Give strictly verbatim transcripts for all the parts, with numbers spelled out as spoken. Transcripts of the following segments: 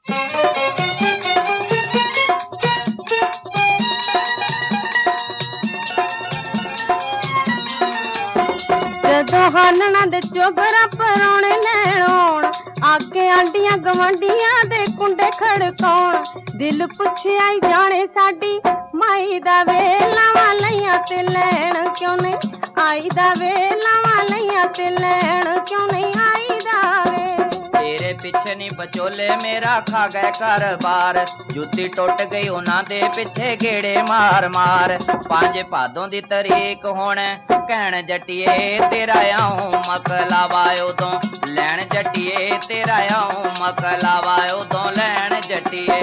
ਜਦੋਂ ਹਾਲਣਾ ਦੇ ਚੋਬਰਾ ਪਰੌਣੇ ਲੈਣ ਆਉਣ, ਆਗੇ ਆਂਡੀਆਂ ਗਵਾਂਡੀਆਂ ਦੇ ਕੁੰਡੇ ਖੜਕਾਉਣ। ਦਿਲ ਪੁੱਛਿਆ ਈ ਜਾਣੇ ਸਾਡੀ ਮਾਈ ਦਾ ਵੇ, ਲਾਵਾਂ ਲਈਆਂ ਤੇ ਲੈਣ ਕਿਉਂ ਨਹੀਂ ਆਈਦਾ ਵੇ, ਲਾਵਾਂ ਲਈਆਂ ਤੇ ਲੈਣ ਕਿਉਂ ਨਹੀਂ ਆਈਦਾ ਵੇ। तेरे पिछे नी बचोले मेरा खा गए घर बार, जुत्ती टुट गई उन्हां दे पिछे गेड़े मार मार। पांच भादों दी तरीक हुण कहण जट्टिए तेरा आऊं मकलावा उदों लैण जट्टिए, तेरा आऊं मकलावा उदों लैण जट्टिए।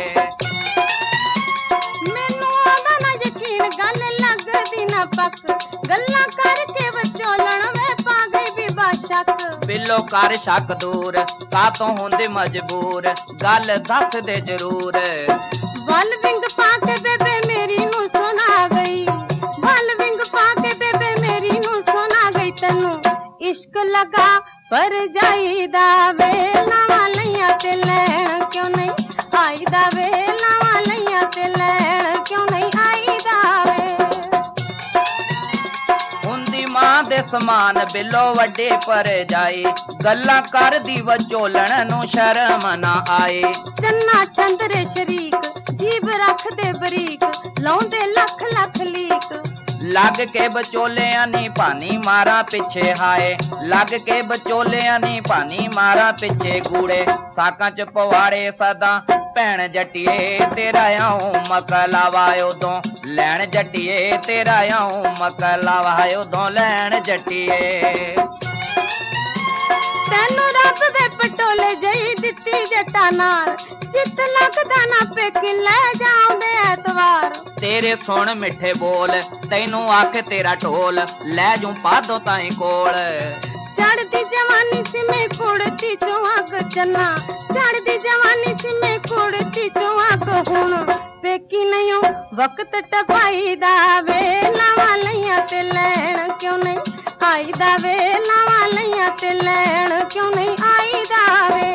मैनू आंदा ना यकीन गल लगदी ना पक, गल्लां करके विचोलण वे पा गई बीबा शक। बिलो कर शक दूर कातों हुंदे मजबूर, गल दस दे जरूर। वल विंग पाके बेबे मेरी नू सुना गई, वल विंग पाके बेबे मेरी नू सुना गई। तैनू इश्क लगा पर जाईदा वे, लावां लईयां ते लैण क्यों नहीं आईदा वे, लावां लईयां ते लैण क्यों नहीं आईदा वे। मां दे समान बिलो वड्डे पर जाए, गल्लां कर दी वचोलण नू शर्म ना आए। चन्ना चंदरे शरीक जीब रख दे बरीक, लाउंदे लख लख लीक। लग के बचोलियां नी पानी मारा पिछे हाय, लग के बचोलियां नी पानी मारा पिछे गूड़े। साकां च पवाड़े सदा भैण जट्टिए, तेरा आऊं मकलावा उदों लैण जट्टिए, तेरा आऊं मकलावा उदों लैण जट्टिए। तैनू रब वे पटोले जई दित्ती जट्टा नाल, चित लगदा ना पेकिन लै जाउंदे ऐतवार। तेरे सुन मिठे बोल तैनू आख तेरा ढोल, लै जूं पादों ताईं कोल। चढ़दी जवानी सी में कुड़ती चुआक चन्ना, चढ़दी जवानी सी में कुड़ती चुआक। हुण पेकी नहीं वक्त टपाईदा वे, लावां लईयां ते लैण क्यों नहीं आईदा वे, लावां लईयां ते लैण क्यों नहीं आईदा वे।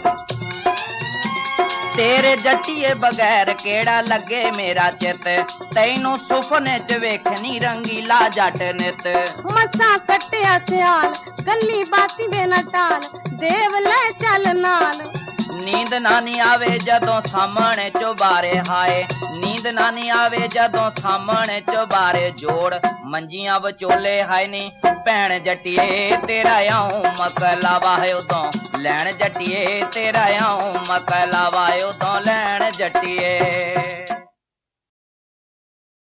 तेरे जट्टिए बगैर केड़ा लगे मेरा चित, तैनू सुपने च वेखनी रंगीला जट नित। मसा कट्टिया सियाल गल्ली बाती बेना टाल, देव ले चल नाल। नींद नानी आवे जदों सामने चौबारे हाय, नींद नानी आवे जदों सामने चौबारे। जोड़ मंजियां विचोले हाय नी भैण जट्टिए, तेरा आऊं मकलावा उदों लैण जट्टिए, तेरा आऊं मकलावा उदों लैण जट्टिए।